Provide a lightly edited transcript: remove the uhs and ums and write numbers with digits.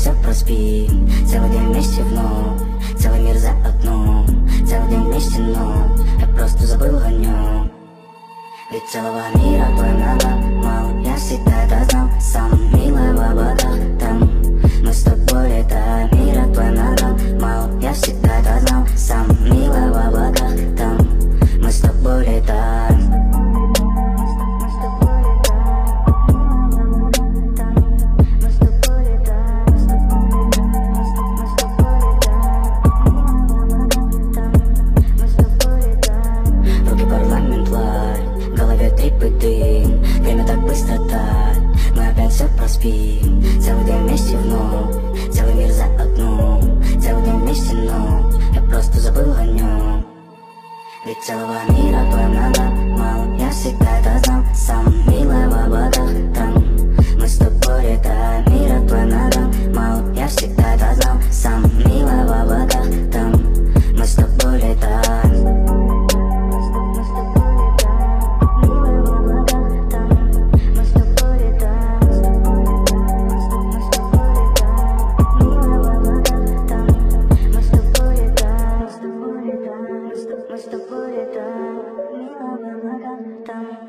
все проспим. Целый день вместе вновь, целый мир за окном. Целый день вместе, но я просто забыл о нем. Ведь целого мира твоим надо мало. Я всегда это знал, сам милая в облаках там. Мы с тобой летаем, мира твоим надо мало. Я всегда это знал, сам милая в облаках там. Мы с тобой летаем. Время так быстро тает, мы опять все проспим. Целый день вместе вновь, целый мир за окном. Целый день вместе, но я просто забыл о нем. Ведь целого мира твоим надо мало. Я всегда это знал, сам милая в облаках там. Мы с тобой летаем, мира твоим надо мало. Я всегда это знал, сам милая в облаках там. Мы с тобой летаем. Мы с тобой летаем, милая в облаках там.